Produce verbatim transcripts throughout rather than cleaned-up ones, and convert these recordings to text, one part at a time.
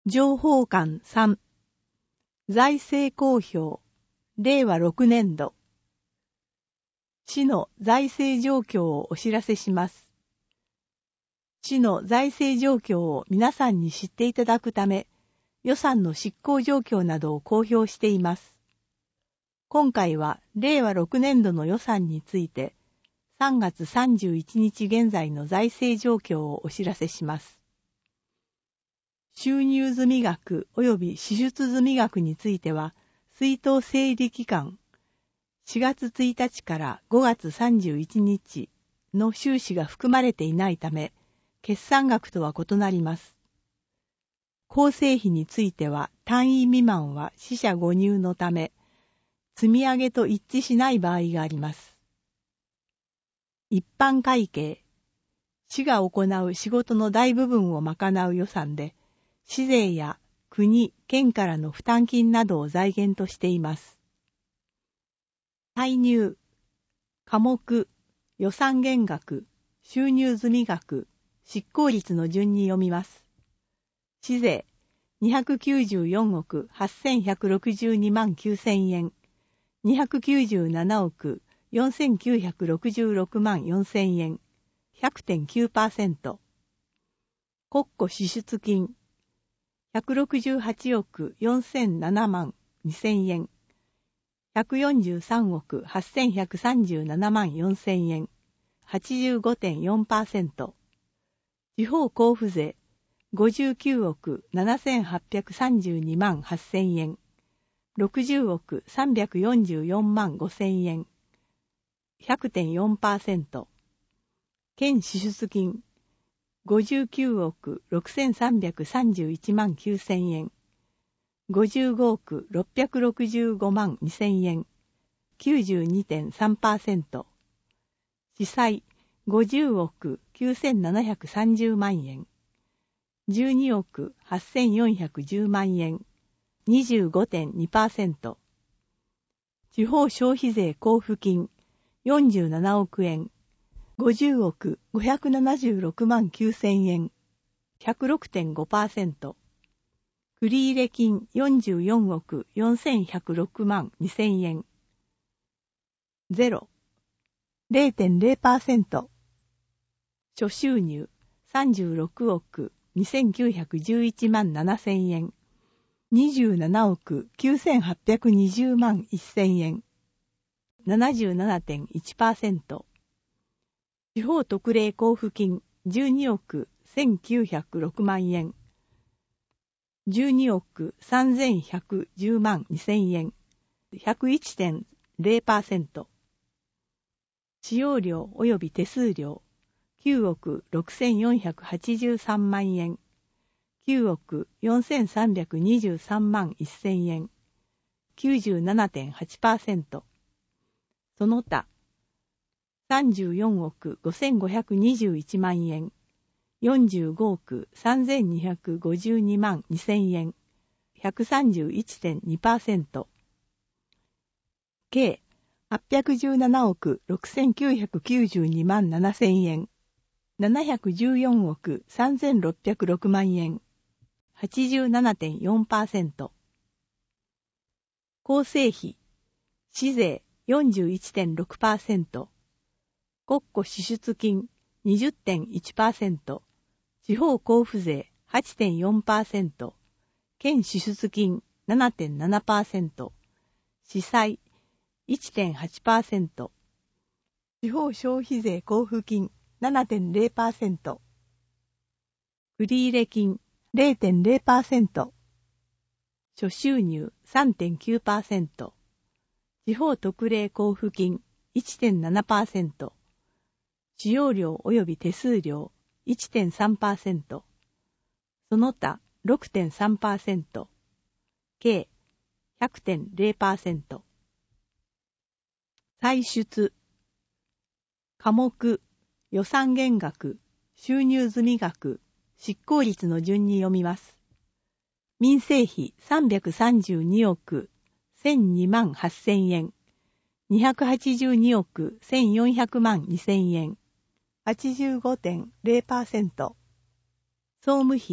情報館さん、財政公表、れいわろくねんど。市の財政状況をお知らせします。市の財政状況を皆さんに知っていただくため、予算の執行状況などを公表しています。今回はれいわろくねんどの予算について、さんがつさんじゅういちにち現在の財政状況をお知らせします。収入済額及び支出済額については、出納整理期間、しがつついたちからごがつさんじゅういちにちの収支が含まれていないため、決算額とは異なります。構成費については単位未満は四捨五入のため、積み上げと一致しない場合があります。一般会計、市が行う仕事の大部分を賄う予算で、市税や国、県からの負担金などを財源としています。歳入、科目、予算減額、収入済額、執行率の順に読みます。市税、にひゃくきゅうじゅうよんおくはっせんひゃくろくじゅうにまんきゅうせんえん、にひゃくきゅうじゅうななおくよんせんきゅうひゃくろくじゅうろくまんよんせんえん、ひゃくてんきゅうパーセント。国庫支出金、ひゃくろくじゅうはちおくよんせんななまんにせんえん、ひゃくよんじゅうさんおくはっせんひゃくさんじゅうななまんよんせんえん、はちじゅうごてんよんパーセント。地方交付税、ごじゅうきゅうおくななせんはっぴゃくさんじゅうにまんはっせんえん、ろくじゅうおくさんびゃくよんじゅうよんまんごせんえん、ひゃくてんよんパーセント。県支出金、ごじゅうきゅうおくろくせんさんびゃくさんじゅういちまんきゅうせんえん、ごじゅうごおくろっぴゃくろくじゅうごまんにせんえん、きゅうじゅうにてんさんパーセント。市債、ごじゅうおくきゅうせんななひゃくさんじゅうまんえん、じゅうにおくはっせんよんひゃくじゅうまんえん、にじゅうごてんにパーセント。地方消費税交付金、よんじゅうななおくえん、ごじゅうおくごひゃくななじゅうろくまんきゅうせんえん、ひゃくろくてんごパーセント。繰入金よんじゅうよんおくよんせんひゃくろくまんにせんえん、ゼロ、れいてんれいパーセント。諸収入さんじゅうろくおくにせんきゅうひゃくじゅういちまんななせんえん、にじゅうななおくきゅうせんはっぴゃくにじゅうまんせんえん、ななじゅうななてんいちパーセント。地方特例交付金じゅうにおくせんきゅうひゃくろくまんえん、じゅうにおくさんぜんひゃくじゅうまんにせんえん、ひゃくいちてんれいパーセント。使用料及び手数料きゅうおくろくせんよんひゃくはちじゅうさんまんえん、きゅうおくよんせんさんびゃくにじゅうさんまんせんえん、きゅうじゅうななてんはちパーセント。その他、さんじゅうよんおくごせんごひゃくにじゅういちまんえん、よんじゅうごおくさんぜんにひゃくごじゅうにまんにせんえん、ひゃくさんじゅういちてんにパーセント。計はっぴゃくじゅうななおくろくせんきゅうひゃくきゅうじゅうにまんななせんえん、ななひゃくじゅうよんおくさんぜんろっぴゃくろくまんえん、はちじゅうななてんよんパーセント。構成費、市税 よんじゅういちてんろくパーセント、国庫支出金 にじゅってんいちパーセント、地方交付税 はちてんよんパーセント、県支出金 ななてんななパーセント、市債 いちてんはちパーセント、地方消費税交付金 ななてんれいパーセント、繰入金 れいてんれいパーセント、諸収入 さんてんきゅうパーセント、地方特例交付金 いちてんななパーセント、使用料及び手数料 いちてんさんパーセント、その他 ろくてんさんパーセント、計 ひゃくてんれいパーセント。歳出、科目、予算減額、収入済額、執行率の順に読みます。民生費さんびゃくさんじゅうにおくせんにまんはっせんえん、にひゃくはちじゅうにおくせんよんひゃくまんにせんえん、はちじゅうごてんれいパーセント。総務費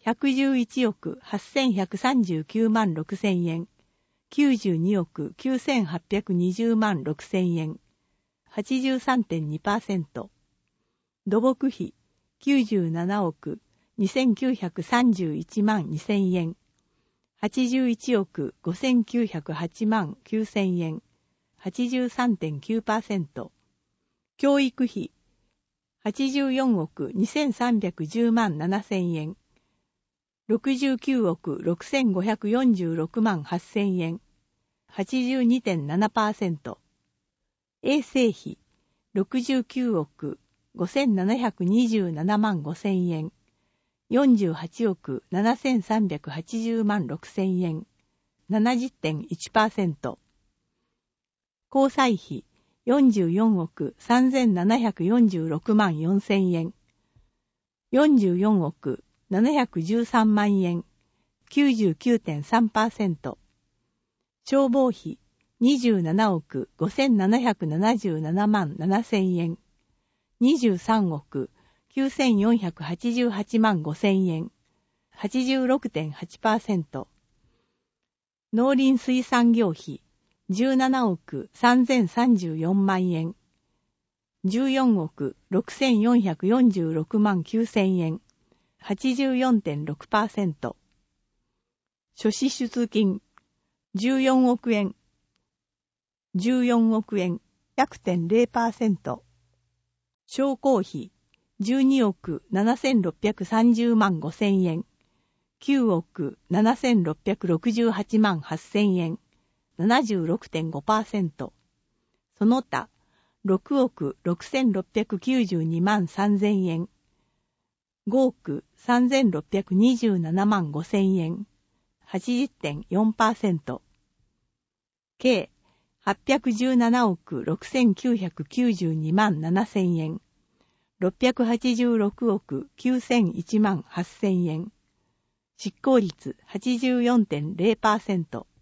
ひゃくじゅういちおくはっせんひゃくさんじゅうきゅうまんろくせんえん、きゅうじゅうにおくきゅうせんはっぴゃくにじゅうまんろくせんえん、はちじゅうさんてんにパーセント。土木費きゅうじゅうななおくにせんきゅうひゃくさんじゅういちまんにせんえん、はちじゅういちおくごせんきゅうひゃくはちまんきゅうせんえん、はちじゅうさんてんきゅうパーセント。教育費はちじゅうよんおくにせんさんびゃくじゅうまんななせんえん、ろくじゅうきゅうおくろくせんごひゃくよんじゅうろくまんはっせんえん、はちじゅうにてんななパーセント。衛生費ろくじゅうきゅうおくごせんななひゃくにじゅうななまんごせんえん、よんじゅうはちおくななせんさんびゃくはちじゅうまんろくせんえん、ななじゅってんいちパーセント。交際費よんじゅうよんおくさんぜんななひゃくよんじゅうろくまんよんせんえん、よんじゅうよんおくななひゃくじゅうさんまんえん、きゅうじゅうきゅうてんさんパーセント。消防費にじゅうななおくごせんななひゃくななじゅうななまんななせんえん、にじゅうさんおくきゅうせんよんひゃくはちじゅうはちまんごせんえん、はちじゅうろくてんはちパーセント。農林水産業費じゅうななおくさんぜんさんじゅうよんまんえん、じゅうよんおくろくせんよんひゃくよんじゅうろくまんきゅうせんえん、はちじゅうよんてんろくパーセント。諸支出金じゅうよんおくえん、じゅうよんおくえん、ひゃくてんれいパーセント。商工費じゅうにおくななせんろっぴゃくさんじゅうまんごせんえん、きゅうおくななせんろっぴゃくろくじゅうはちまんはっせんえん、ななじゅうろくてんごパーセント。その他、ろくおくろくせんろっぴゃくきゅうじゅうにまんさんぜんえん、ごおくさんぜんろっぴゃくにじゅうななまんごせんえん、はちじゅってんよんパーセント。計はっぴゃくじゅうななおくろくせんきゅうひゃくきゅうじゅうにまんななせんえん、ろっぴゃくはちじゅうろくおくきゅうせんいちまんはっせんえん、執行率 はちじゅうよんてんれいパーセント。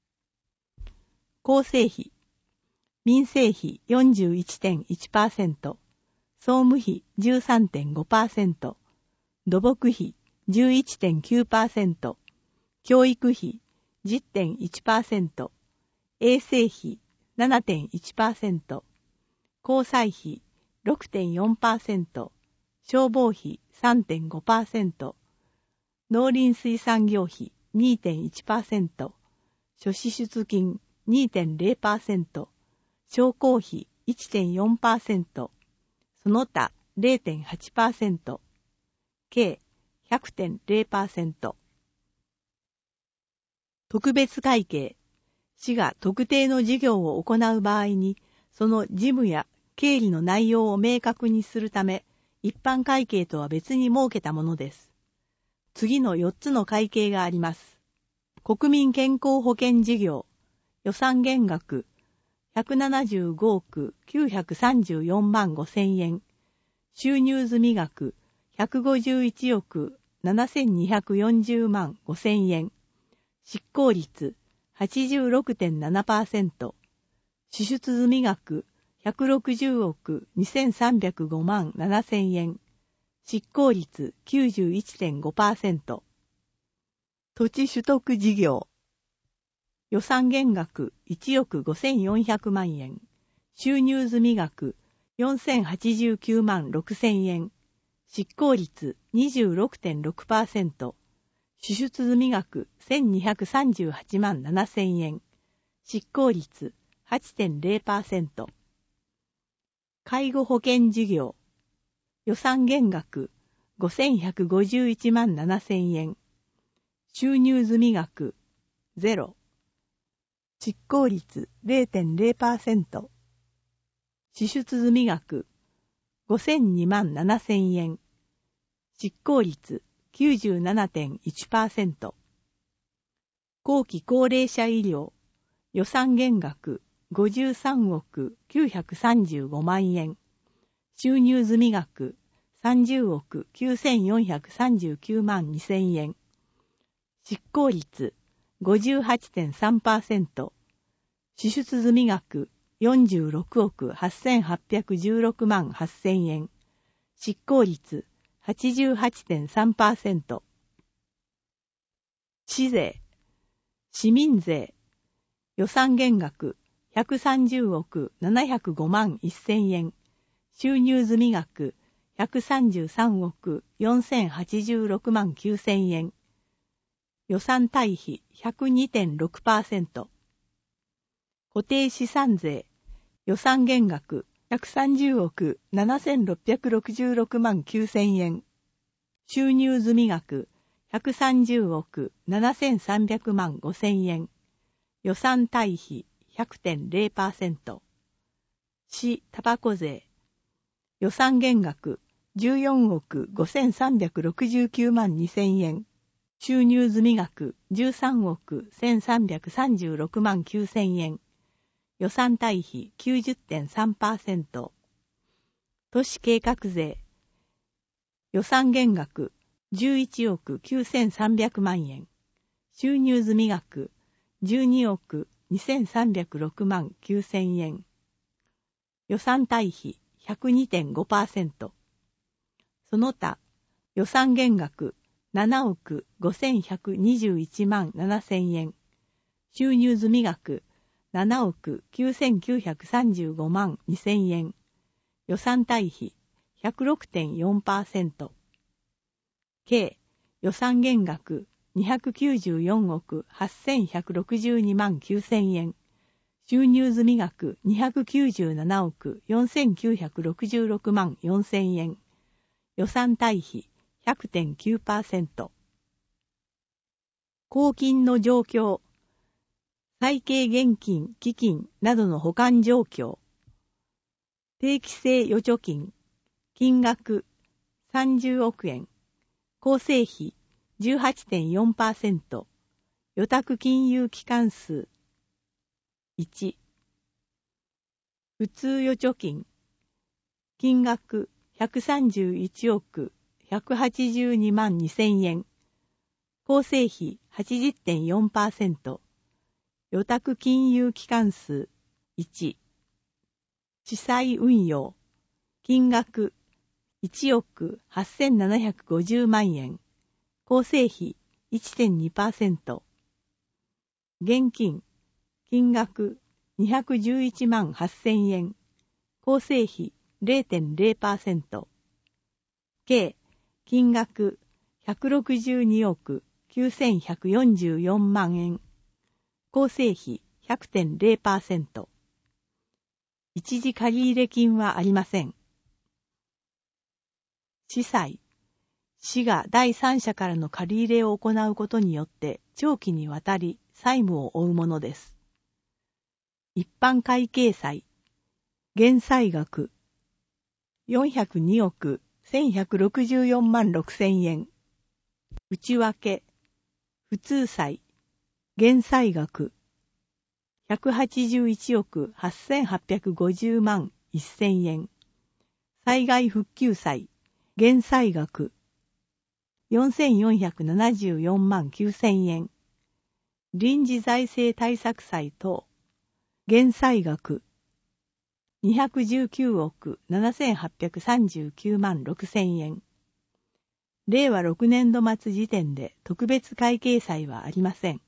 構成費民生費 よんじゅういちてんいちパーセント、総務費 じゅうさんてんごパーセント、土木費 じゅういちてんきゅうパーセント、教育費 じゅってんいちパーセント、衛生費 ななてんいちパーセント、交際費 ろくてんよんパーセント、消防費 さんてんごパーセント、農林水産業費 にてんいちパーセント、諸支出金 にてんれいパーセント、商工費 いちてんよんパーセント、その他 れいてんはちパーセント、計 ひゃくてんれいパーセント。特別会計、市が特定の事業を行う場合に、その事務や経理の内容を明確にするため、一般会計とは別に設けたものです。次のよっつの会計があります。国民健康保険事業、予算減額、ひゃくななじゅうごおくきゅうひゃくさんじゅうよんまんごせんえん、収入済額、ひゃくごじゅういちおくななせんにひゃくよんじゅうまんごせんえん、執行率 はちじゅうろくてんななパーセント、支出済額ひゃくろくじゅうおくにせんさんびゃくごまんななせんえん、執行率 きゅうじゅういちてんごパーセント。土地取得事業、予算減額いちおくごせんよんひゃくまんえん、収入済額よんせんはちじゅうきゅうまんろくせんえん、執行率 にじゅうろくてんろくパーセント、支出済額せんにひゃくさんじゅうはちまんななせんえん、執行率 はちてんれいパーセント。介護保険事業、予算減額ごせんひゃくごじゅういちまんななせんえん、収入済額ゼロ、執行率 れいてんれいパーセント、支出済額ごせんにまんななせんえん、執行率 きゅうじゅうななてんいちパーセント。後期高齢者医療、予算減額ごじゅうさんおくきゅうひゃくさんじゅうごまんえん、収入済額さんじゅうおくきゅうせんよんひゃくさんじゅうきゅうまんにせんえん、執行率 ごじゅうはちてんさんパーセント、支出済額よんじゅうろくおくはっせんはっぴゃくじゅうろくまんはっせんえん、執行率 はちじゅうはちてんさんパーセント。 地税、市民税、予算減額ひゃくさんじゅうおくななひゃくごまんせんえん、収入済額ひゃくさんじゅうさんおくよんせんはちじゅうろくまんきゅうせんえん、予算対比 ひゃくにてんろくパーセント、固定資産税、予算減額ひゃくさんじゅうおくななせんろっぴゃくろくじゅうろくまんきゅうせんえん、収入済額ひゃくさんじゅうおくななせんさんびゃくまんごせんえん、予算対比 ひゃくてんれいパーセント、市タバコ税、予算減額じゅうよんおくごせんさんびゃくろくじゅうきゅうまんにせんえん、収入済額じゅうさんおくせんさんびゃくさんじゅうろくまんきゅうせんえん、予算対比 きゅうじゅってんさんパーセント、都市計画税、予算減額じゅういちおくきゅうせんさんびゃくまんえん、収入済額じゅうにおくにせんさんびゃくろくまんきゅうせんえん、予算対比 ひゃくにてんごパーセント、その他予算減額ななおくごせんひゃくにじゅういちまんななせんえん、収入済額ななおくきゅうせんきゅうひゃくさんじゅうごまんにせんえん、予算対比 ひゃくろくてんよんパーセント、計予算減額にひゃくきゅうじゅうよんおくはっせんひゃくろくじゅうにまんきゅうせんえん、収入済額にひゃくきゅうじゅうななおくよんせんきゅうひゃくろくじゅうろくまんよんせんえん、予算対比 ひゃくてんきゅうパーセント、公金の状況、会計現金、基金などの保管状況、定期性預貯金、金額さんじゅうおくえん、構成比 じゅうはちてんよんパーセント、予託金融機関数いち、普通預貯金、金額ひゃくさんじゅういちおくひゃくはちじゅうにまんにせんえん、構成比 はちじゅってんよんパーセント、予託金融機関数いち、地債運用、金額いちおくはっせんななひゃくごじゅうまんえん、構成比 いってんにパーセント、現金、金額にひゃくじゅういちまんはっせんえん、構成比 れいてんれいパーセント、計、金額ひゃくろくじゅうにおくきゅうせんひゃくよんじゅうよんまんえん、構成比 ひゃくてんれいパーセント、一時借入金はありません。司債、市が第三者からの借り入れを行うことによって長期にわたり債務を負うものです。一般会計債、減債額よんひゃくにおくせんひゃくろくじゅうよんまんろくせんえん、内訳、普通債、減債額ひゃくはちじゅういちおくはっせんはっぴゃくごじゅうまんせんえん、災害復旧債、減債額よんせんよんひゃくななじゅうよんまんきゅうせんえん、臨時財政対策債等、減債額にひゃくじゅうきゅうおくななせんはっぴゃくさんじゅうきゅうまんろくせんえん、れいわろくねんど末時点で特別会計債はありません。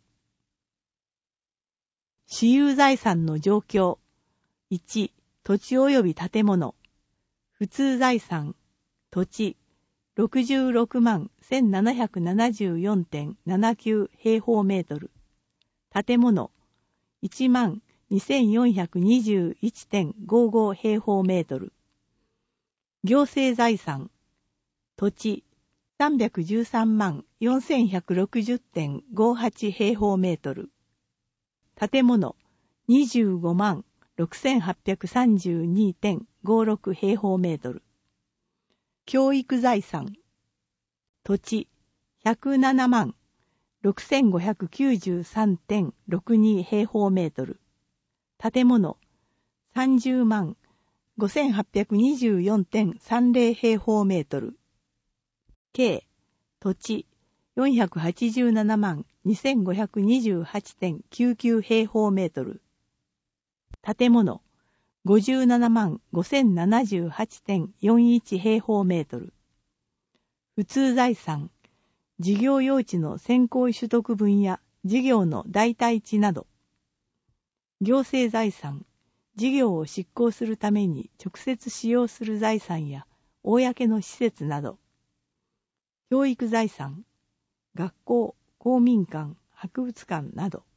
私有財産の状況、いち、土地及び建物、普通財産、土地、ろくじゅうろくまんせんななひゃくななじゅうよんてんななきゅう平方メートル、建物、いちまんにせんよんひゃくにじゅういちてんごご平方メートル、行政財産、土地、さんびゃくじゅうさんまんよんせんひゃくろくじゅうてんごはち平方メートル、建物、にじゅうごまんろくせんはっぴゃくさんじゅうにてんごろく平方メートル、教育財産、土地、ひゃくななまんろくせんごひゃくきゅうじゅうさんてんろくに平方メートル、建物、さんじゅうまんごせんはっぴゃくにじゅうよんてんさんぜろ平方メートル、計、土地、よんひゃくはちじゅうななまんにせんごひゃくにじゅうはちてんきゅうきゅう平方メートル、建物、ごじゅうななまんごせんななじゅうはちてんよんいち平方メートル、普通財産、 事業用地の先行取得分や事業の代替地など、行政財産、事業を執行するために直接使用する財産や公の施設など、教育財産、学校、公民館、博物館など。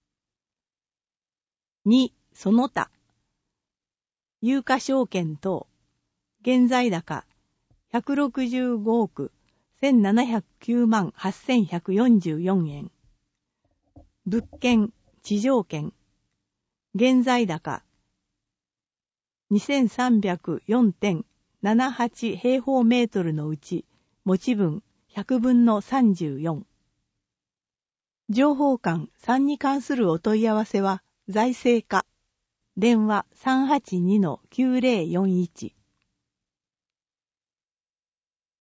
に、その他、有価証券等、現在高ひゃくろくじゅうごおくせんななひゃくきゅうまんはっせんひゃくよんじゅうよんえん。物件、地上権、現在高にせんさんびゃくよんてんななはち 平方メートルのうち、持ち分ひゃくぶんのさんじゅうよん。情報館さんに関するお問い合わせは、財政課、電話 さんはちにのきゅうぜろよんいち。